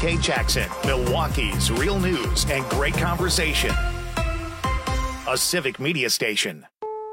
WK Jackson, Milwaukee's real news and great conversation. A civic media station.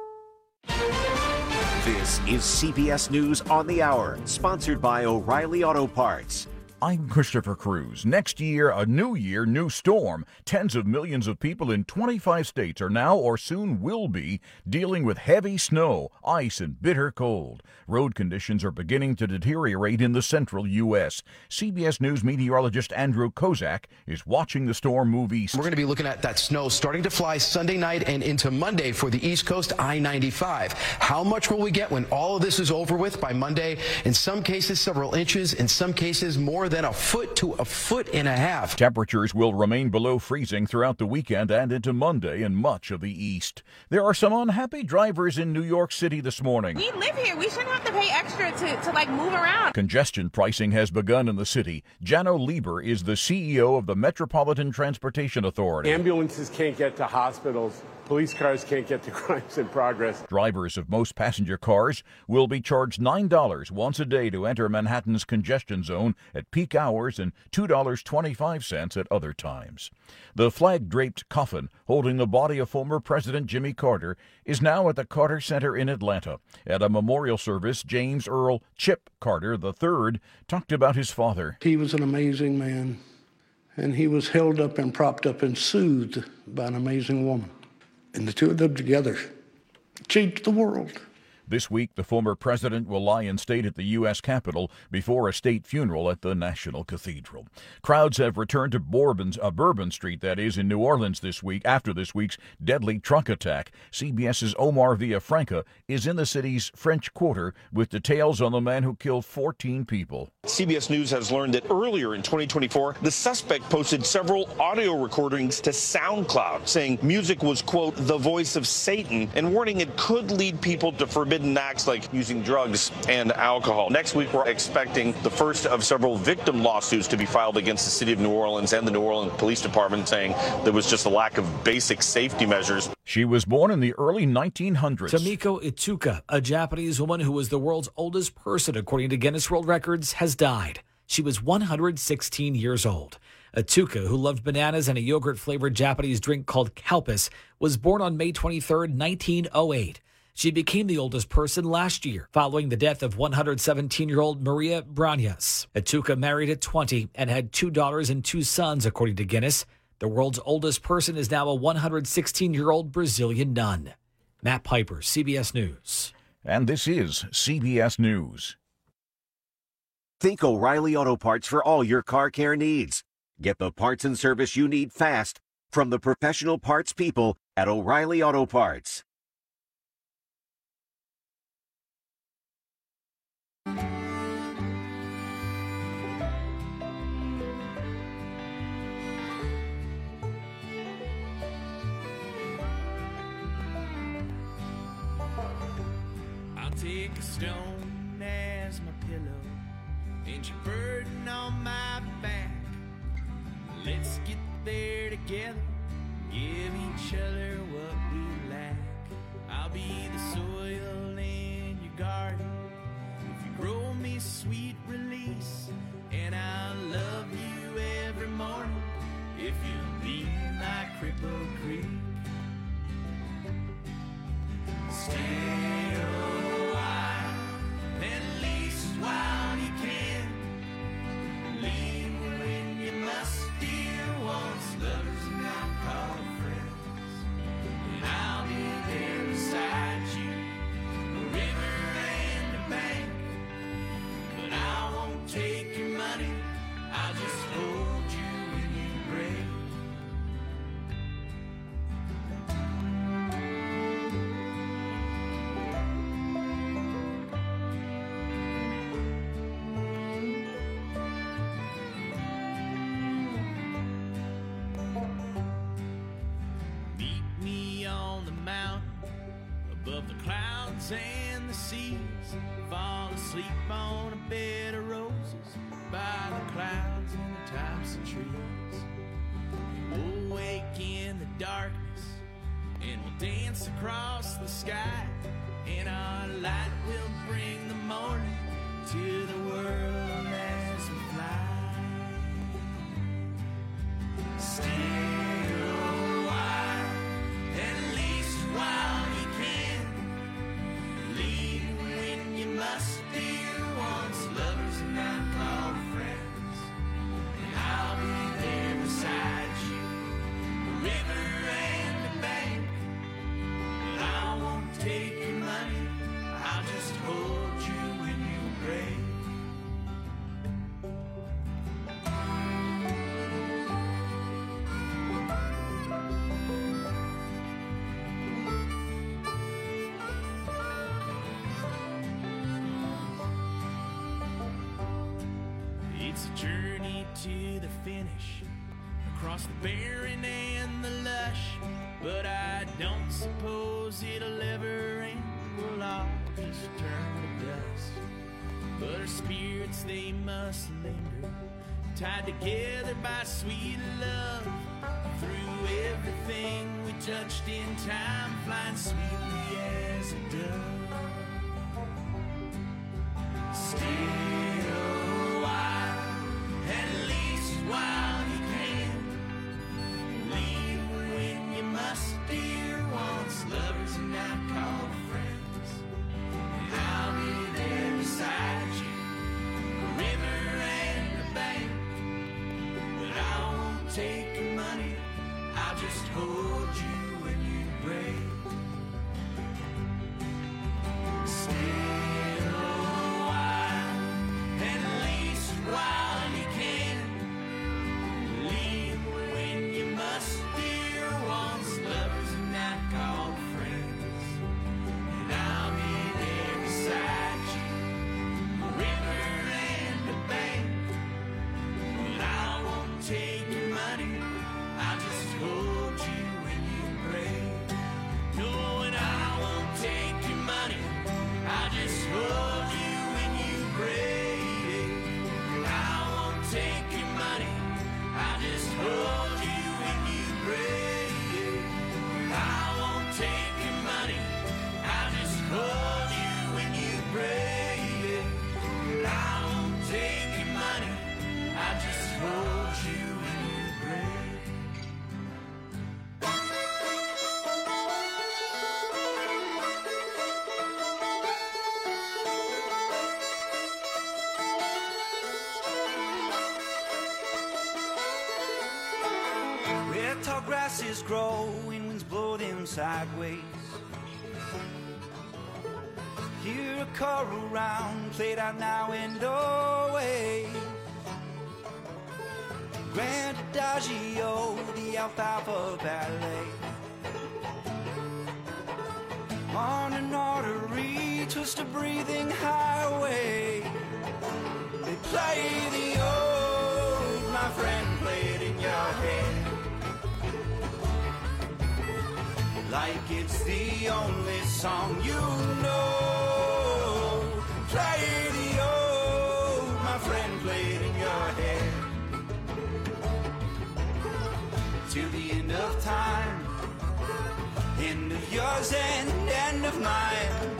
This is CBS News on the Hour, sponsored by O'Reilly Auto Parts. I'm Christopher Cruz. Next year, a new year, new storm. Tens of millions of people in 25 states are now or soon will be dealing with heavy snow, ice, and bitter cold. Road conditions are beginning to deteriorate in the central U.S. CBS News meteorologist Andrew Kozak is watching the storm move east. We're going to be looking at that snow starting to fly Sunday night and into Monday for the East Coast I-95. How much will we get when all of this is over with by Monday? In some cases, several inches. In some cases, more than a foot to a foot and a half. Temperatures will remain below freezing throughout the weekend and into Monday in much of the east. There are some unhappy drivers in New York City this morning. We live here. We shouldn't have to pay extra to move around. Congestion pricing has begun in the city. Jano Lieber is the CEO of the Metropolitan Transportation Authority. Ambulances can't get to hospitals. Police cars can't get to crimes in progress. Drivers of most passenger cars will be charged $9 once a day to enter Manhattan's congestion zone at peak hours and $2.25 at other times. The flag-draped coffin holding the body of former President Jimmy Carter is now at the Carter Center in Atlanta. At a memorial service, James Earl "Chip" Carter III talked about his father. He was an amazing man, and he was held up and propped up and soothed by an amazing woman. And the two of them together changed the world. This week, the former president will lie in state at the U.S. Capitol before a state funeral at the National Cathedral. Crowds have returned to Bourbon Street, that is, in New Orleans this week after this week's deadly truck attack. CBS's Omar Villafranca is in the city's French Quarter with details on the man who killed 14 people. CBS News has learned that earlier in 2024, the suspect posted several audio recordings to SoundCloud, saying music was, quote, the voice of Satan, and warning it could lead people to forbidden acts like using drugs and alcohol. Next week, we're expecting the first of several victim lawsuits to be filed against the city of New Orleans and the New Orleans Police Department, saying there was just a lack of basic safety measures. She was born in the early 1900s. Tomiko Itsuka, a Japanese woman who was the world's oldest person according to Guinness World Records, has died. She was 116 years old. Itsuka, who loved bananas and a yogurt-flavored Japanese drink called Kalpis, was born on May 23, 1908. She became the oldest person last year, following the death of 117-year-old Maria Branyas. Itsuka married at 20 and had 2 daughters and 2 sons, according to Guinness. The world's oldest person is now a 116-year-old Brazilian nun. Matt Piper, CBS News. And this is CBS News. Think O'Reilly Auto Parts for all your car care needs. Get the parts and service you need fast from the professional parts people at O'Reilly Auto Parts. Take a stone as my pillow and your burden on my back. Let's get there together, give each other what we lack. I'll be the soil in your garden if you grow me sweet release, and I'll love you every morning if you be my Cripple Creek. Stay at least while you can. Leave when you must, dear ones, lovers and not called friends. And I'll be there beside you, a river and a bank. But I won't take your money, I'll just hold you when you break. Above the clouds and the seas, fall asleep on a bed of roses by the clouds and the tops of trees. We'll wake in the darkness and we'll dance across the sky, and our light will bring the morning to the world as we fly. It's a journey to the finish, across the barren and the lush. But I don't suppose it'll ever end. We'll all just turn to dust. But our spirits, they must linger, tied together by sweet love. Through everything we touched in time, flying sweetly as a dove. Stay a while, at least while you can. Leave when you must, dear ones, lovers and now called friends. And I'll be there beside you, a river and a bank. But I won't take your money, I'll just hold you when you break. Stay a while, at least while you can. Leave when you must, dear ones, lovers and now called friends. And I'll be there beside you, a river and a bank. But I won't take your money, I'll just hold you when you break. No, and I won't take your money, I'll just hold you when you break. I won't take your money, I'll just hold you when you break. I won't take your money, I'll just hold you when you break. I won't take your money, I'll just hold you when you break. Where tall grasses grow and winds blow them sideways. Hear a choral round played out now and always. Grand Adagio, the alfalfa ballet. On an artery, twist a breathing highway. They play the ode, my friend, play it in your head. Like it's the only song you know. Play the ode, my friend, play it in your head. Till the end of time, end of yours and end of mine.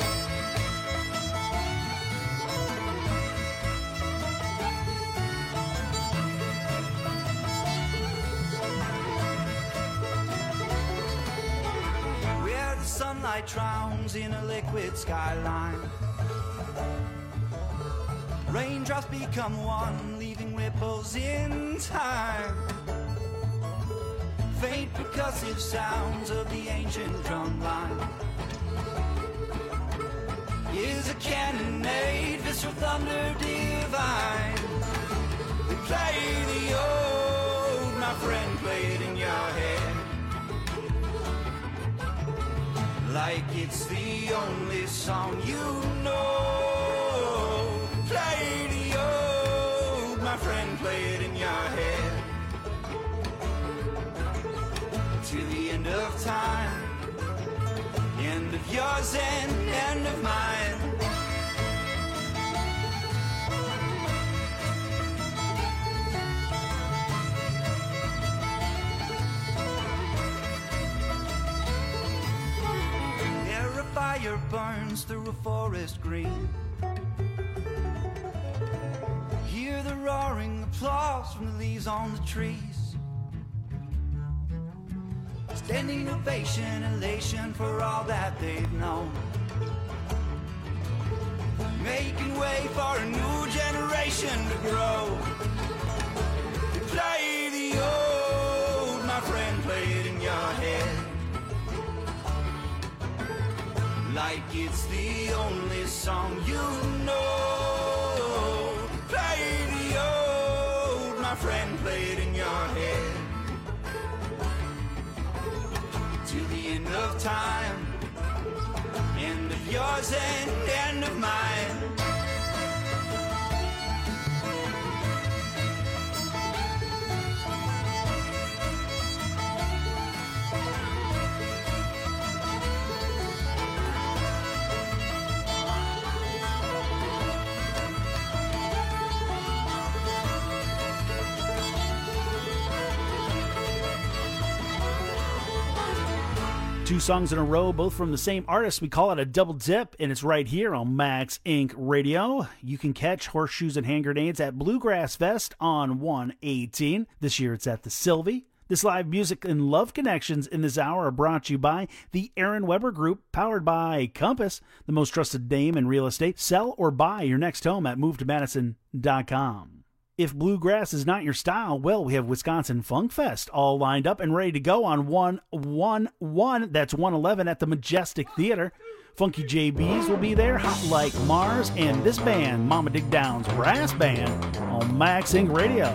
Where the sunlight drowns in a liquid skyline. Raindrops become one, leaving ripples in time. Faint percussive sounds of the ancient drum line. Is a cannonade, visceral thunder divine. They play the ode, my friend, play it in your head. Like it's the only song you know. Play the ode, my friend, play it in your head. To the end of time, end of yours and end of mine. There a fire burns through a forest green. Hear the roaring applause from the leaves on the trees. Standing ovation, elation for all that they've known. Making way for a new generation to grow. They play the ode, my friend, play it in your head. Like it's the only song you know. Play the ode, my friend, play it in your head. To the end of time, end of yours and end of mine. Two songs in a row, both from the same artist. We call it a double dip, and it's right here on Max Inc. Radio. You can catch Horseshoes and Hand Grenades at Bluegrass Fest on 1/18. This year it's at the Sylvie. This live music and love connections in this hour are brought to you by the Aaron Weber Group, powered by Compass, the most trusted name in real estate. Sell or buy your next home at MoveToMadison.com. If bluegrass is not your style, well, we have Wisconsin Funk Fest all lined up and ready to go on 1/11. That's 1/11 at the Majestic Theater. Funky JBs will be there, Hot Like Mars, and this band, Mama Dig Down's Brass Band, on Max Inc. Radio.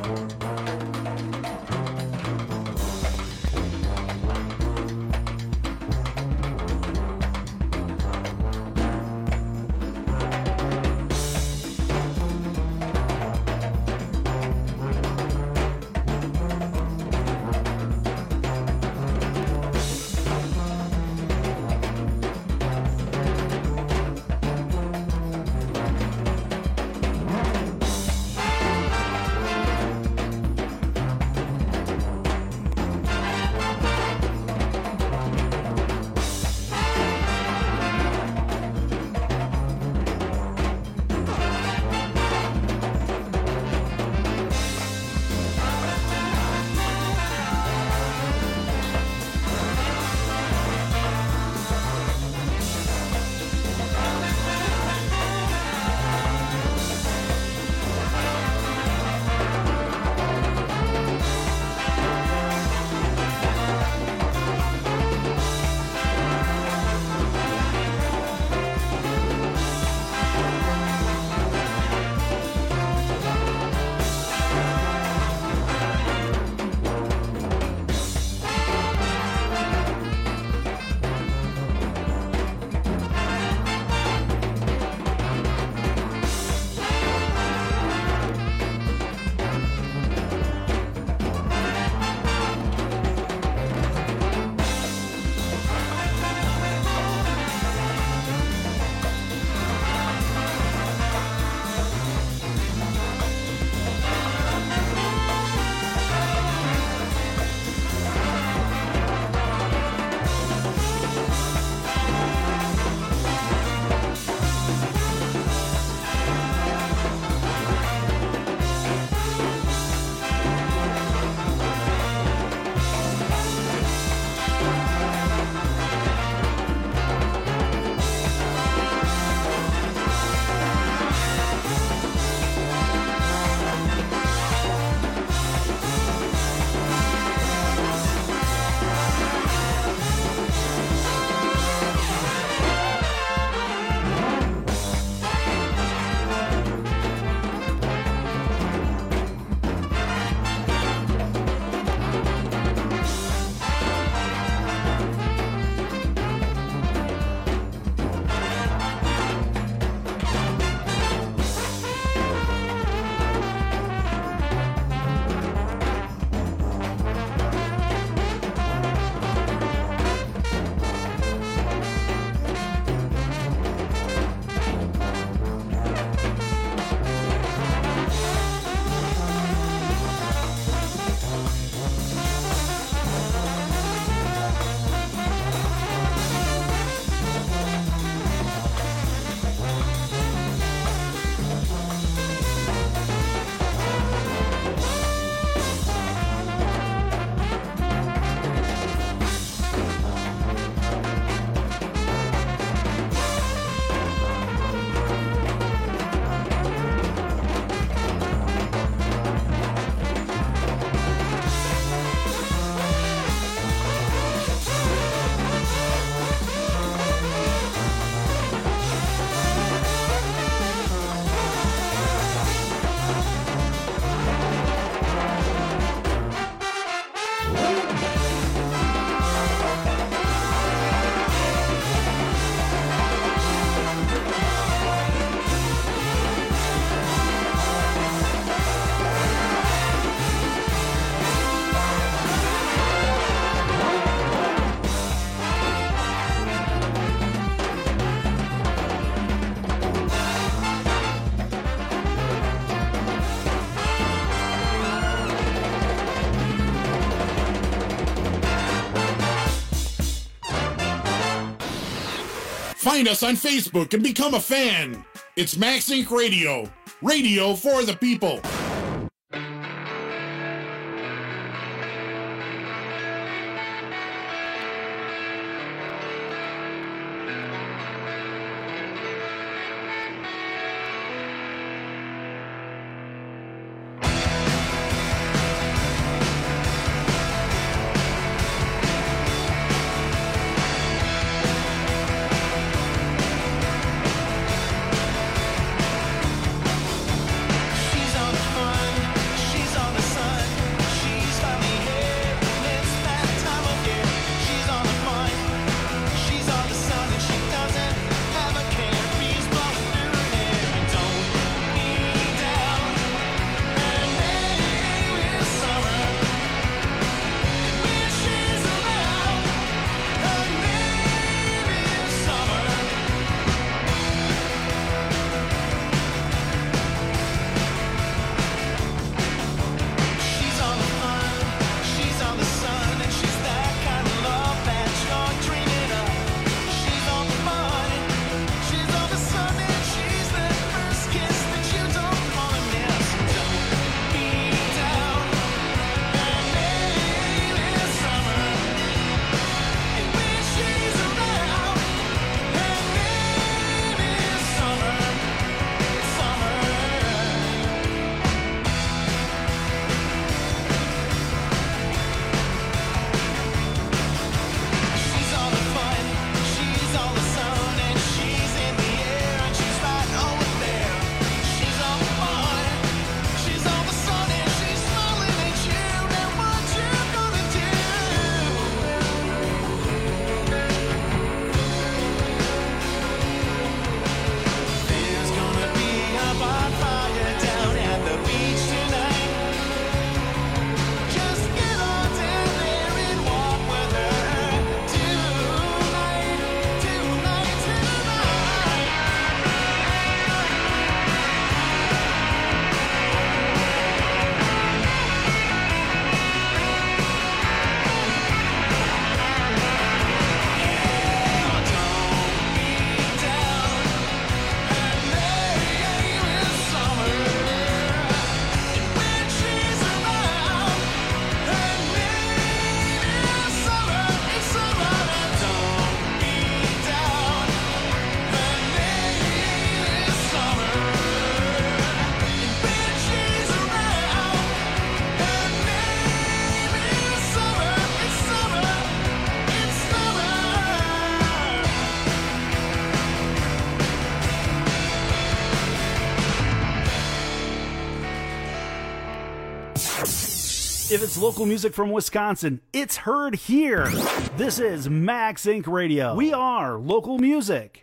Find us on Facebook and become a fan. It's Max Inc. Radio. Radio for the people. If it's local music from Wisconsin, it's heard here. This is Max Inc. Radio. We are local music.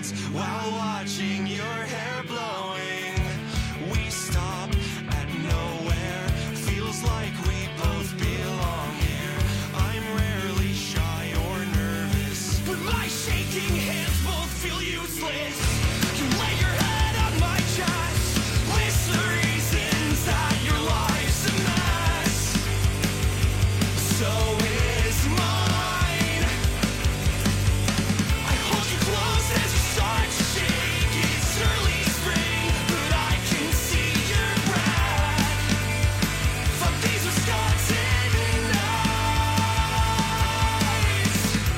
dance while watching your hair blowing. We stop at nowhere, feels like we both belong here. I'm rarely shy or nervous, but my shaking hands both feel useless. You lay your head on my chest, list the reasons that your life's a mess. So is mine. I hold you close as you start to shake. It's early spring, but I can see your breath from these Wisconsin nights.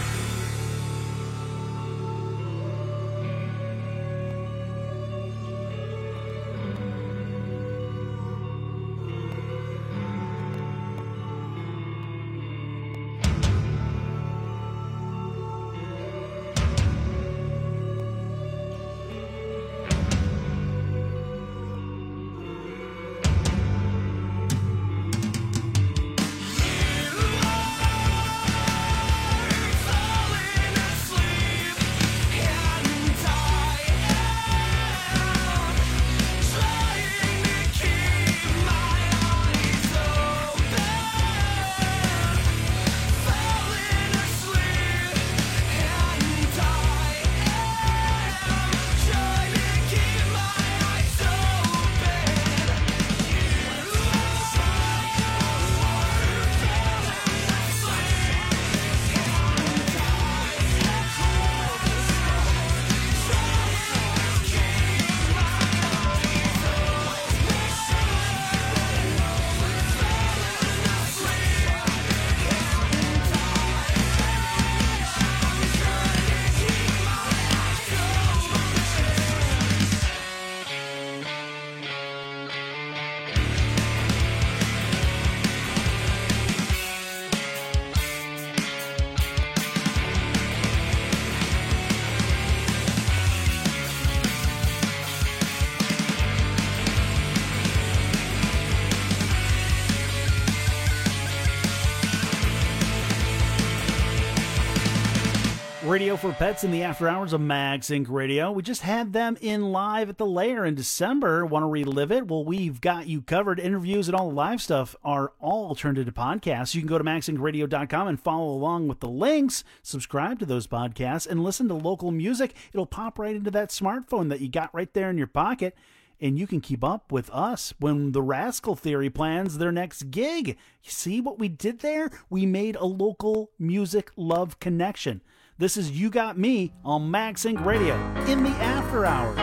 Radio for Pets in the after hours of Max Inc. Radio. We just had them in live at the Lair in December. Want to relive it? Well, we've got you covered. Interviews and all the live stuff are all turned into podcasts. You can go to maxincradio.com and follow along with the links, subscribe to those podcasts, and listen to local music. It'll pop right into that smartphone that you got right there in your pocket, and you can keep up with us when the Rascal Theory plans their next gig. You see what we did there? We made a local music love connection. This is You Got Me on Max Inc. Radio in the after hours.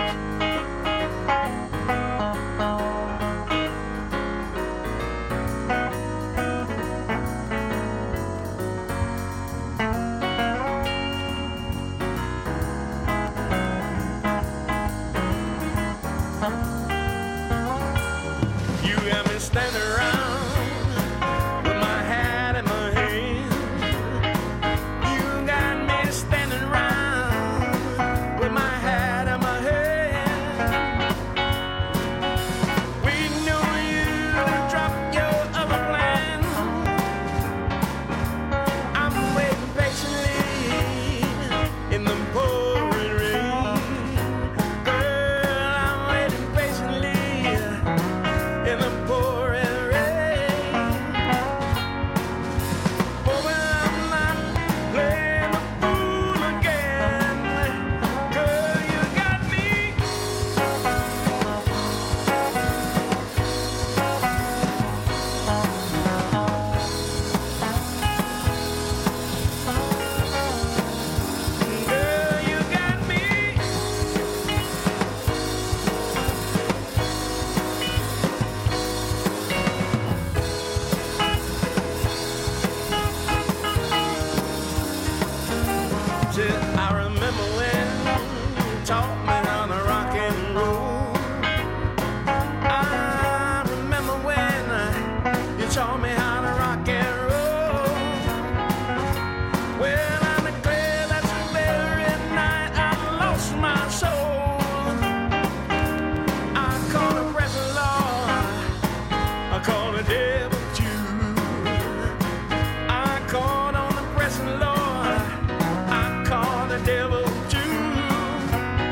You got me standing around with my hat in my hand. You got me standing around with my hat in my hand. We knew you'd drop your other plan. I'm waiting patiently in the pouring rain. Girl, I'm waiting patiently in the pouring rain. Oh, but I'm not playing the fool again. Girl, you got me. Girl, you got me. I remember when you taught me how to rock and roll. I remember when you taught me how to rock and roll. Well, I declare that very night I lost my soul. I called the present Lord, I called the devil too. I called on the present Lord, I called the devil too.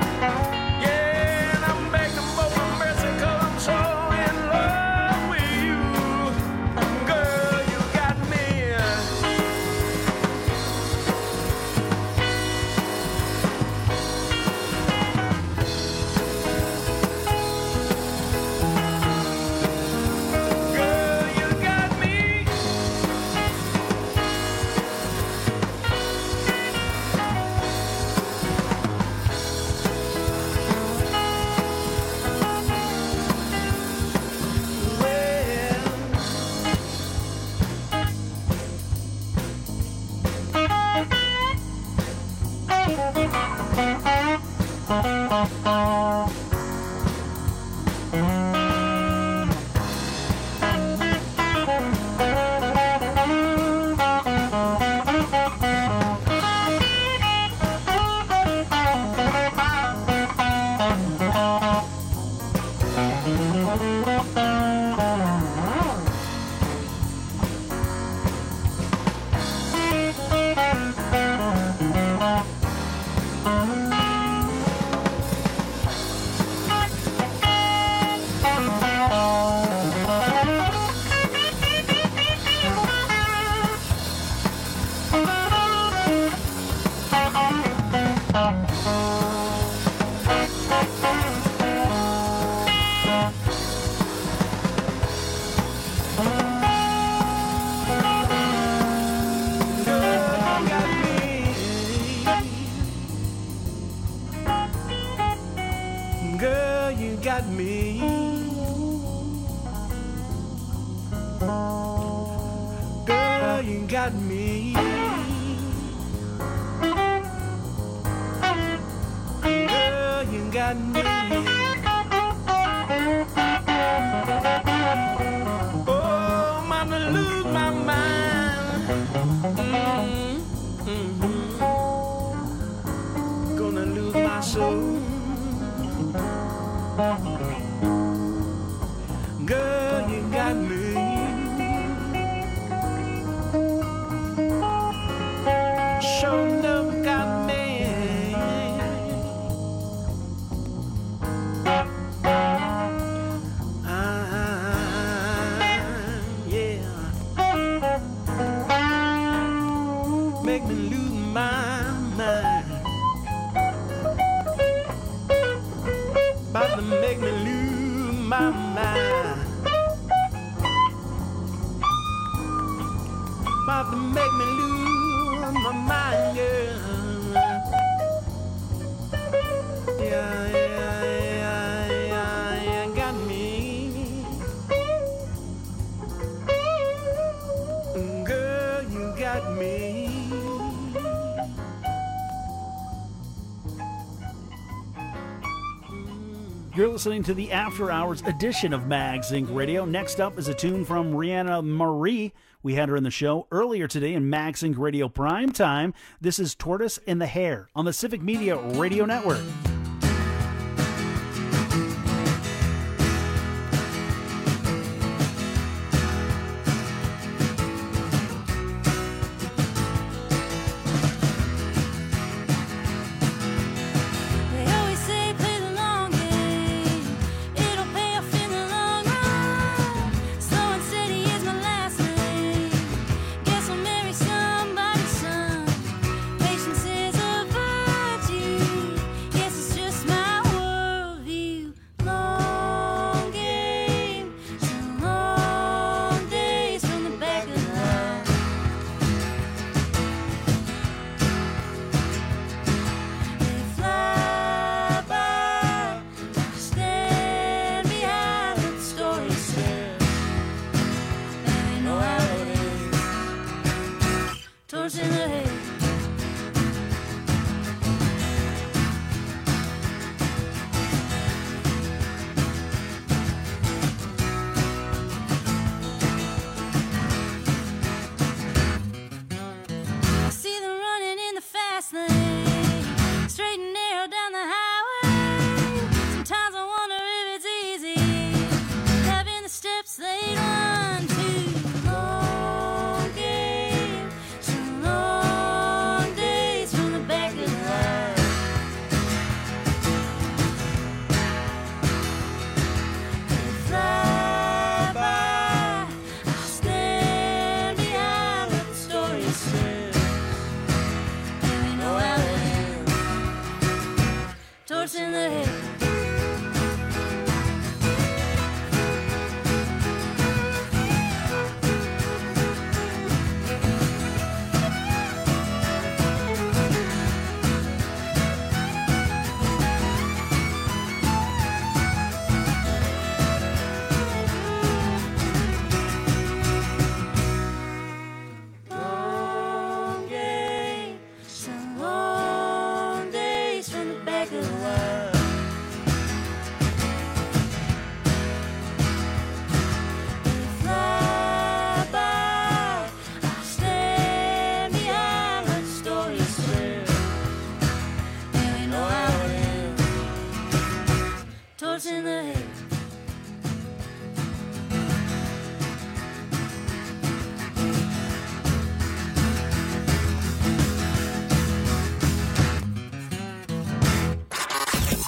Girl, you got me. Girl, you got me. Girl, you got me. Oh, I'm gonna lose my mind. Gonna lose my soul. Girl, you got me. Sure enough got me. Yeah. Make me lose my mind. About to make me lose my mind. About to make me lose my mind, girl. Yeah, got me. Girl, you got me. You're listening to the After Hours edition of Mags Inc. Radio. Next up is a tune from Rihanna Marie. We had her in the show earlier today in Mags Inc. Radio Prime Time. This is Tortoise in the Hair on the Civic Media Radio Network. Somebody's son. Patience is a virtue. Yes,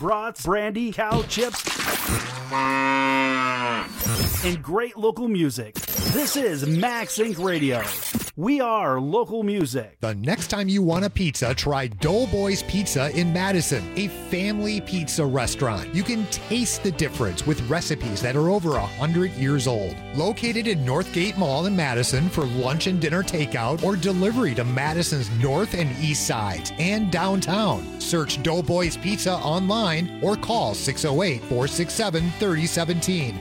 brats, brandy, cow chips, and great local music. This is Max Inc. Radio. We are local music. The next time you want a pizza, try Doughboys Pizza in Madison, a family pizza restaurant. You can taste the difference with recipes that are over 100 years old. Located in Northgate Mall in Madison for lunch and dinner takeout or delivery to Madison's north and east sides and downtown. Search Doughboys Pizza online or call 608-467-3017.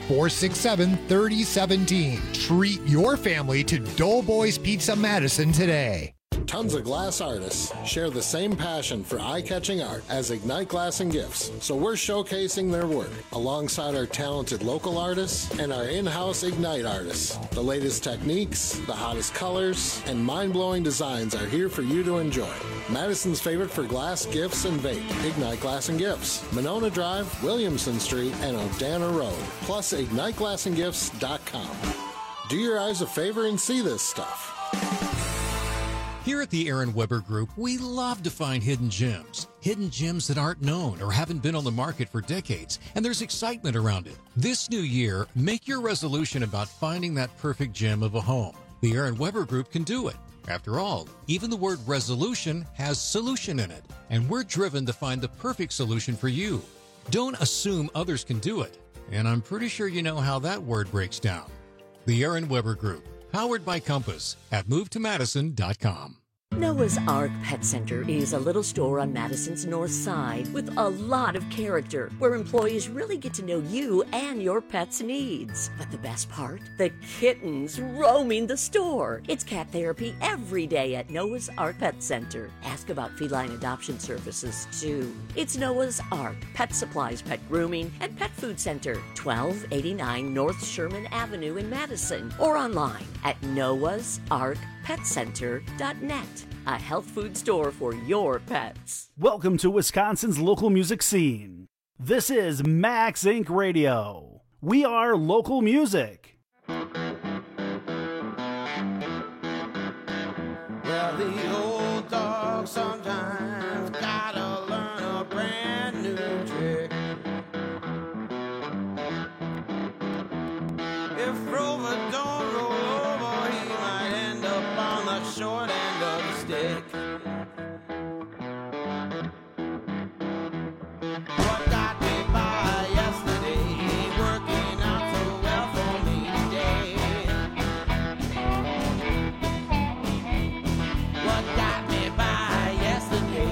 467-3017. Treat your family to Doughboys Pizza Madison today. Tons of glass artists share the same passion for eye-catching art as Ignite Glass and Gifts, so we're showcasing their work alongside our talented local artists and our in-house Ignite artists. The latest techniques, the hottest colors, and mind-blowing designs are here for you to enjoy. Madison's favorite for glass, gifts, and vape, Ignite Glass and Gifts, Monona Drive, Williamson Street, and Odana Road, plus IgniteGlassandGifts.com. Do your eyes a favor and see this stuff. Here at the Aaron Weber Group, we love to find hidden gems that aren't known or haven't been on the market for decades, and there's excitement around it. This new year, make your resolution about finding that perfect gem of a home. The Aaron Weber Group can do it. After all, even the word resolution has solution in it, and we're driven to find the perfect solution for you. Don't assume others can do it, and I'm pretty sure you know how that word breaks down. The Aaron Weber Group, powered by Compass at MoveToMadison.com. Noah's Ark Pet Center is a little store on Madison's north side with a lot of character, where employees really get to know you and your pet's needs. But the best part? The kittens roaming the store. It's cat therapy every day at Noah's Ark Pet Center. Ask about feline adoption services, too. It's Noah's Ark, pet supplies, pet grooming, and pet food center, 1289 North Sherman Avenue in Madison, or online at noahsarkpetcenter.net. A health food store for your pets. Welcome to Wisconsin's local music scene. This is Max Inc. Radio. We are local music. Well, the old dog sometimes gotta learn a brand new trick. If Rover don't roll over, he might end up on the short end of the stick. What got me by yesterday ain't working out so well for me today. What got me by yesterday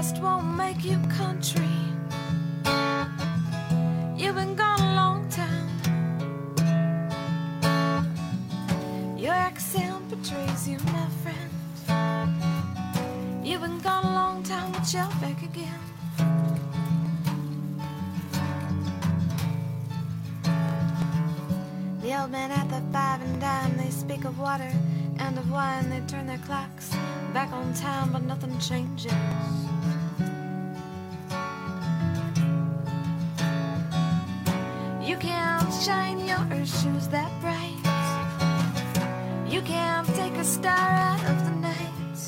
rust won't make you country. You've been gone a long time. Your accent betrays you, my friend. You've been gone a long time, but you're back again. The old men at the 5 and dime, they speak of water and of wine. They turn their clocks back on time, but nothing changes. You can't shine your shoes that bright. You can't take a star out of the night.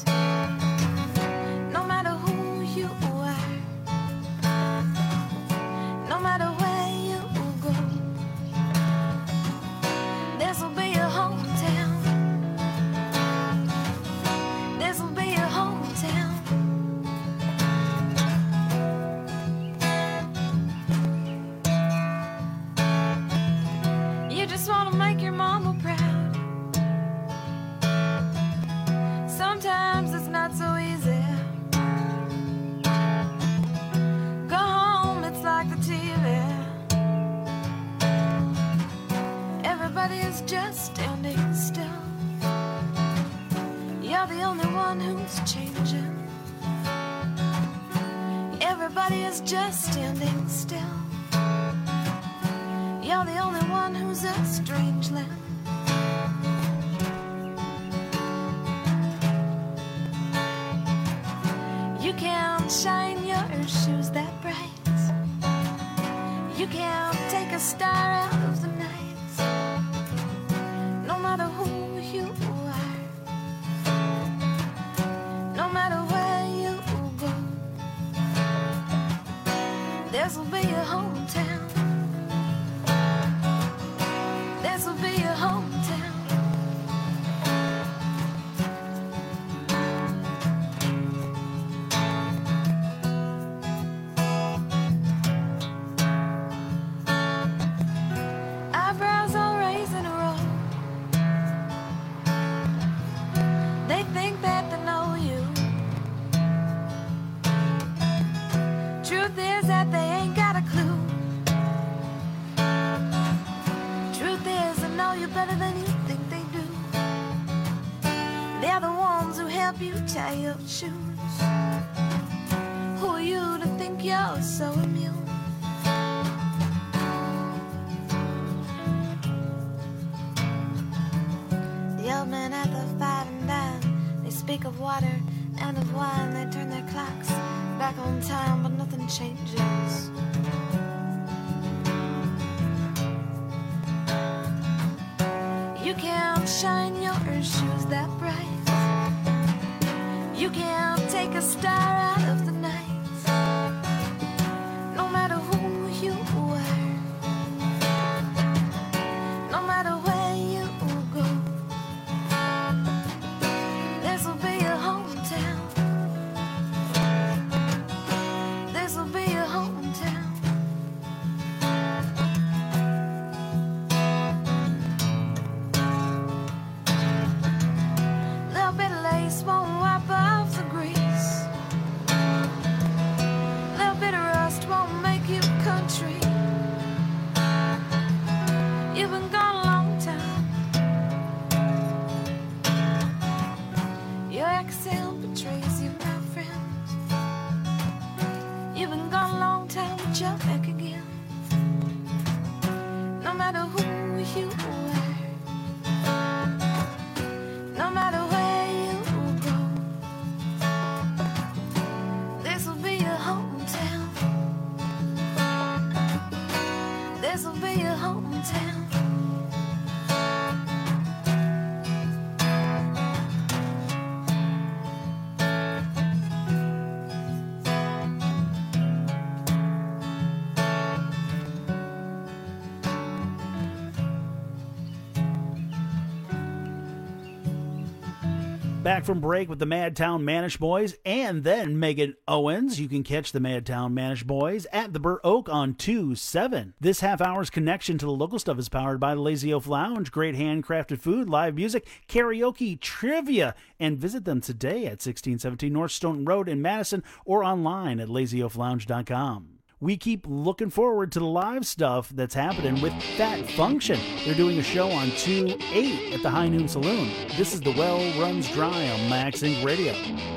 No matter who you are, no matter where you go, this'll be your hometown. This'll be your hometown. You just want to make your mama proud. Sometimes it's not so easy. Go home, it's like the TV. Everybody is just standing still. You're the only one who's changing. Everybody is just standing still. You're the only one who's a strangeling. You can't shine your shoes that bright. You can't take a star out of the night. No matter who you are, no matter where you go, this'll be your hometown. This'll be your hometown. Eyebrows all raised in a row. They think that they know you. Truth is that they ain't got a clue. Truth is they know you better than you think they do. They're the ones who help you tie your shoes. Who are you to think you're so immune? The old men at the 5 and dime, they speak of water and of wine. They turn their clocks back on time, but nothing changes. You can't shine your shoes that bright. You can't take a star out of the night. No matter who you are, no matter where you go, this'll be your hometown. This'll be your hometown. Little bit of lace won't wipe off the grease. Little bit of rust won't make you country. You've been gone a long time. Your accent betrays you, my friend. You've been gone a long time, but you're back again. No matter who you are, no matter where you go, this'll be your hometown. This'll be your hometown. Back from break with the Madtown Manish Boys and then Megan Owens. You can catch the Madtown Manish Boys at the Burr Oak on 2-7. This half hour's connection to the local stuff is powered by the Lazy Oaf Lounge. Great handcrafted food, live music, karaoke, trivia, and visit them today at 1617 North Stoughton Road in Madison or online at lazyoaflounge.com. We keep looking forward to the live stuff that's happening with Fat Function. They're doing a show on 2/8 at the High Noon Saloon. This is The Well Runs Dry on Max Inc. Radio.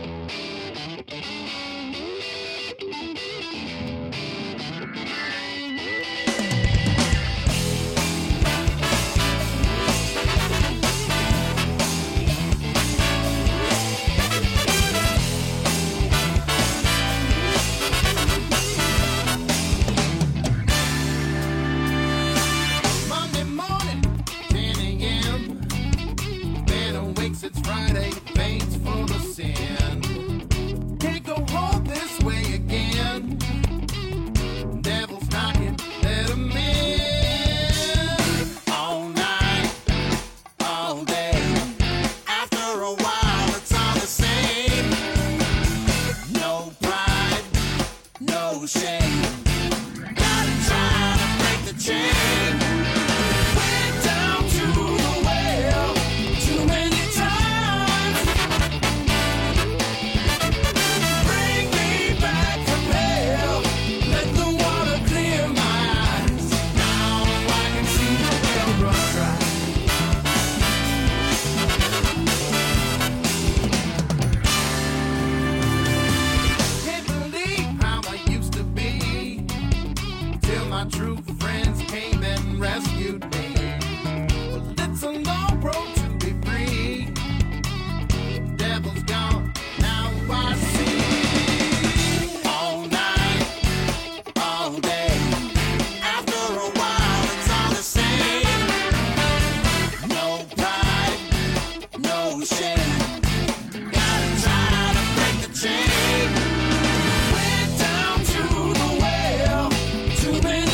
It's Friday, thanks for the sin. Can't go home this way again. Devil's knocking, let him in. All night, all day. After a while, it's all the same. No pride, no shame. Gotta try to break the chain. Went down to the well, too many true friends came and rescued me. Well, it's a long road to be free. Devil's gone, now I see. All night, all day. After a while, it's all the same. No pride, no shame. Gotta try to break the chain. Went down to the well, too many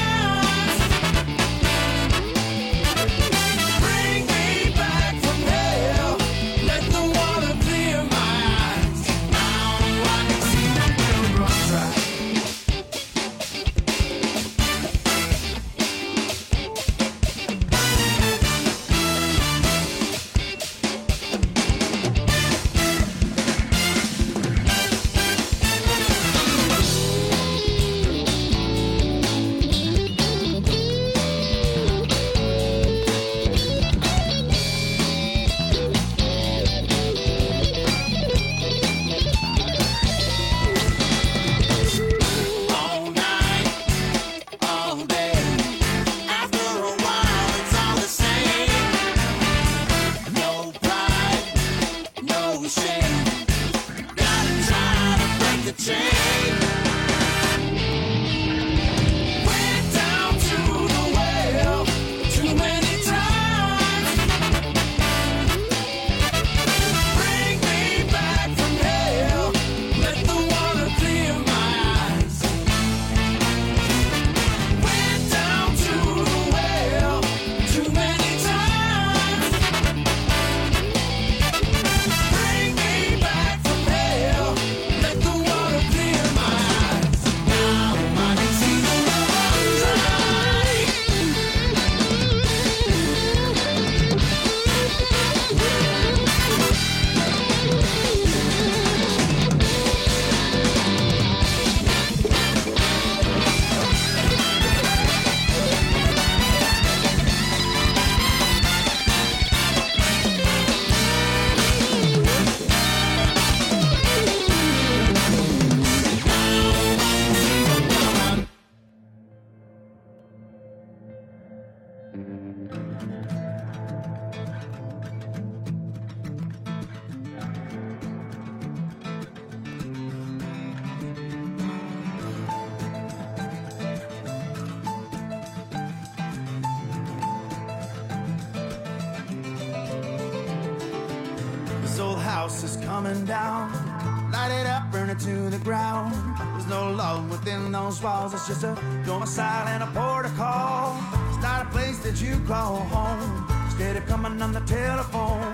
house is coming down. Light it up, burn it to the ground. There's no love within those walls. It's just a domicile and a protocol. It's not a place that you call home. Instead of coming on the telephone,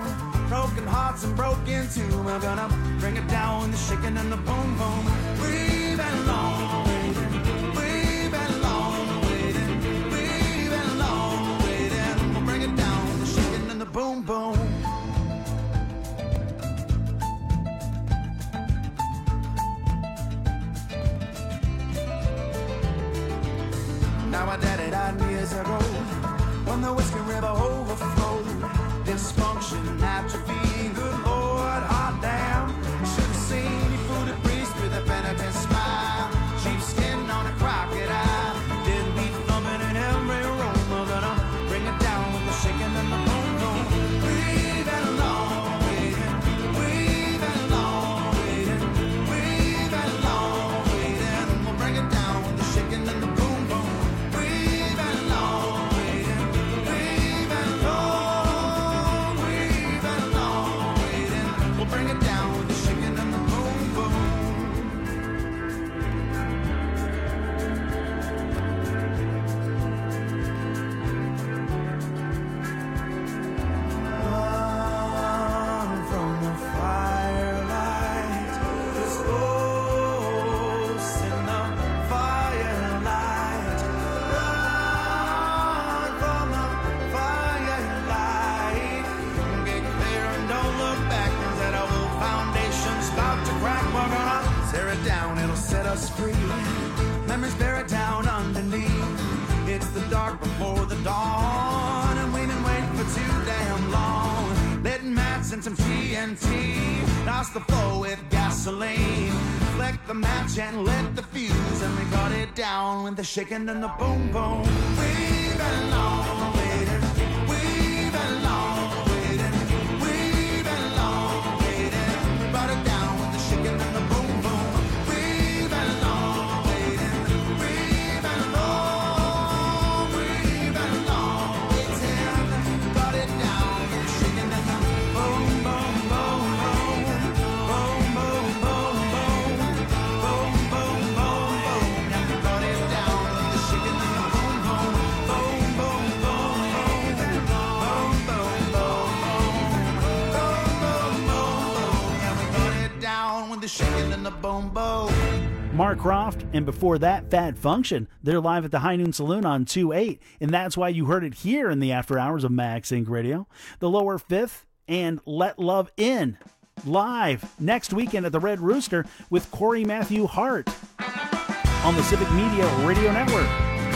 broken hearts and broken too. We're gonna bring it down with the shaking and the boom boom. We've been long waiting, we've been long waiting, we've been long waiting. We'll bring it down with the shaking and the boom boom. Now our daddy died years ago when the Whiskey River overflowed. Dysfunction, atrophy, good Lord, hot damn. Should have seen you fool the priest with a penitent smile. Cheap skin on a crocodile. Didn't be thumping in every room. We're gonna bring it down with the shaking and the boom boom. We've been long waiting, we've been long waiting, we've been long waiting. We'll bring it down with the shaking and the boom boom. We've been long waiting, we've been long, we've been long waiting. We'll bring it down with the shaking and the boom boom. Run from the firelight, there's ghosts in the firelight. Run from the firelight. Get clear and don't look back. That old foundation's about to crack. We're gonna tear it down, it'll set us free. Memories buried down underneath. It's the dark before the dawn, and we've been waiting for too damn long. Lit mats and some TNT. Douse the floor with gasoline. Flick the match and lit the fuse, and we got it down with the shaking and the boom boom. We've been long waiting. We've been long waiting. We've been long waiting. We brought it down with the shaking and the boom boom. We've been long waiting. We've been long. We've been long waiting. We brought it down with the shaking and the boom boom boom boom. Boom boom boom boom. Boom boom boom boom. Now we brought it down with the shaking and the boom boom. Boom boom boom boom. Boom boom boom boom. Boom boom boom boom. Now we brought it down with the shaking and the boom boom. Mark Croft, and before that, Fat Function. They're live at the High Noon Saloon on 2-8, and that's why you heard it here in the after hours of Max Inc. Radio. The Lower Fifth and Let Love In, live next weekend at the Red Rooster with Corey Matthew Hart on the Civic Media Radio Network.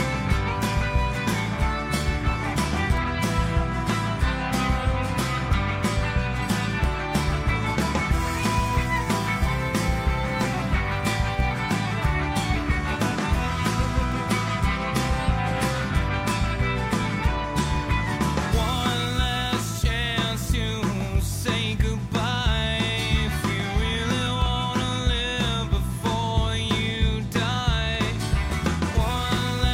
One last chance to say goodbye. If you really wanna live before you die. One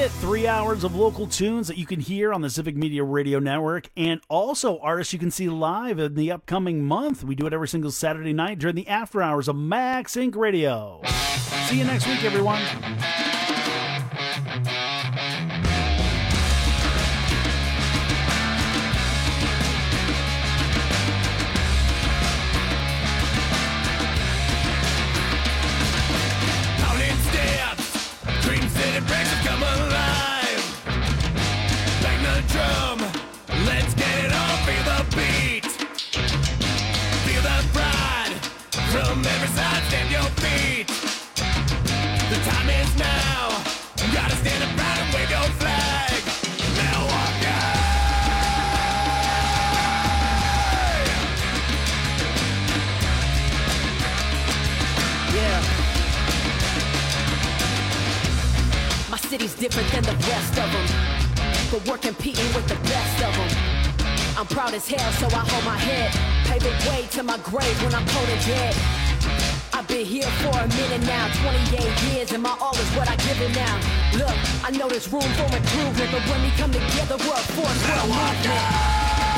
it. 3 hours of local tunes that you can hear on the Civic Media Radio Network, and also artists you can see live in the upcoming month. We do it every single Saturday night during the after hours of Max Inc. Radio. See you next week, everyone. Come alive, bang the drum, let's get it on, feel the beat, feel the pride, from every side, stand your feet, the time is now, you gotta stand up proud and wave your flag, Milwaukee! Yeah. My city's different than the rest of them, but we're competing with the best of them. I'm proud as hell, so I hold my head, pave the way to my grave when I'm cold and dead. I've been here for a minute now, 28 years, and my all is what I give it now. Look, I know there's room for improvement, but when we come together, we're a force, we're a movement.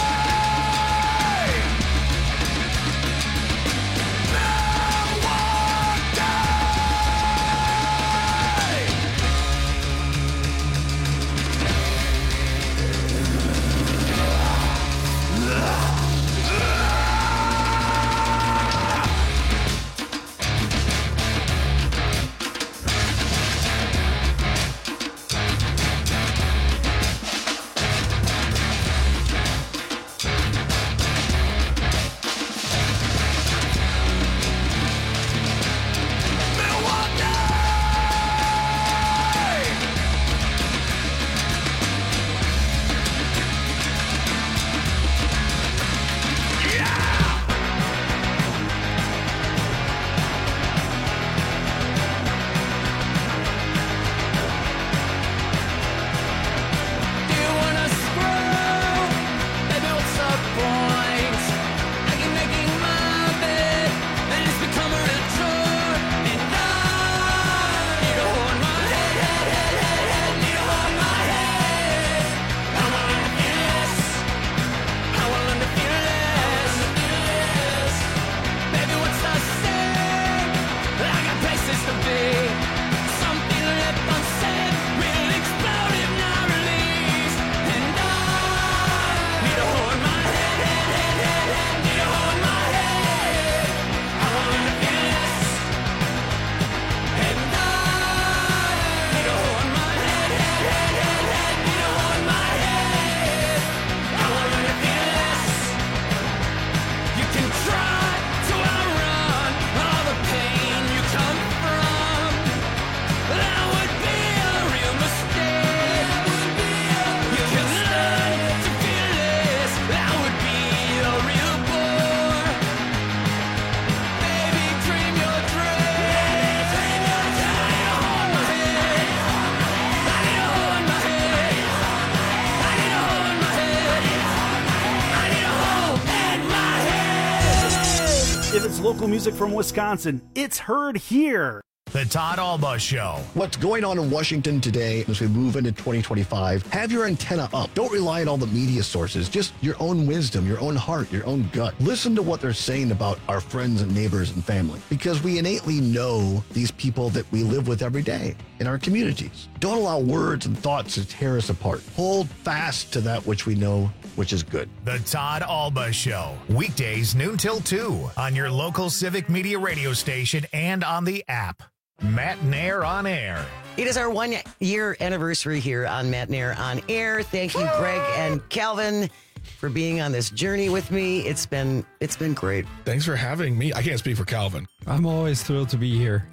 If it's local music from Wisconsin, it's heard here. The Todd Alba Show. What's going on in Washington today as we move into 2025? Have your antenna up. Don't rely on all the media sources. Just your own wisdom, your own heart, your own gut. Listen to what they're saying about our friends and neighbors and family, because we innately know these people that we live with every day in our communities. Don't allow words and thoughts to tear us apart. Hold fast to that which we know, which is good. The Todd Alba Show. Weekdays noon till 2 on your local Civic Media radio station and on the app. Matt Nair on Air. It is our 1 year anniversary here on Matt Nair on Air. Thank you, Greg and Calvin, for being on this journey with me. It's been great. Thanks for having me. I can't speak for Calvin. I'm always thrilled to be here.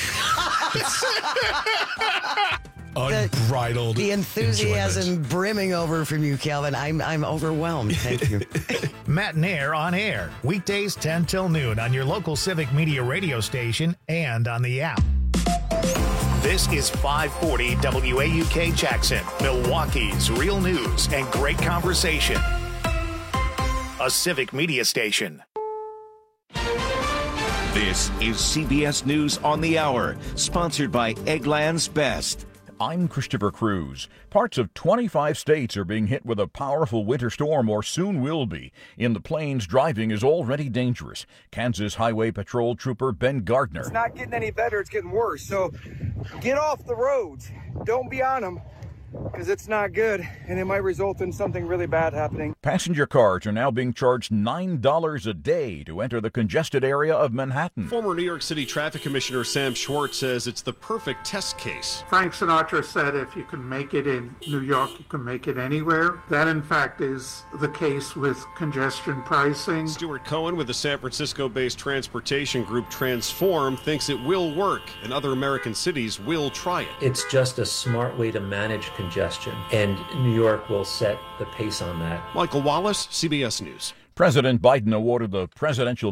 Unbridled. The enthusiasm enjoyment. brimming over from you, Calvin. I'm overwhelmed. Thank you. Matt Nair on Air. Weekdays 10 till noon on your local Civic Media radio station and on the app. This is 540 WAUK Jackson, Milwaukee's real news and great conversation. A Civic Media station. This is CBS News on the Hour, sponsored by Eggland's Best. I'm Christopher Cruz. Parts of 25 states are being hit with a powerful winter storm, or soon will be. In the plains, driving is already dangerous. Kansas Highway Patrol Trooper Ben Gardner. It's not getting any better, it's getting worse. So get off the roads. Don't be on them, because it's not good, and it might result in something really bad happening. Passenger cars are now being charged $9 a day to enter the congested area of Manhattan. Former New York City Traffic Commissioner Sam Schwartz says it's the perfect test case. Frank Sinatra said if you can make it in New York, you can make it anywhere. That, in fact, is the case with congestion pricing. Stuart Cohen with the San Francisco-based transportation group Transform thinks it will work, and other American cities will try it. It's just a smart way to manage congestion, and New York will set the pace on that. Michael Wallace, CBS News. President Biden awarded the Presidential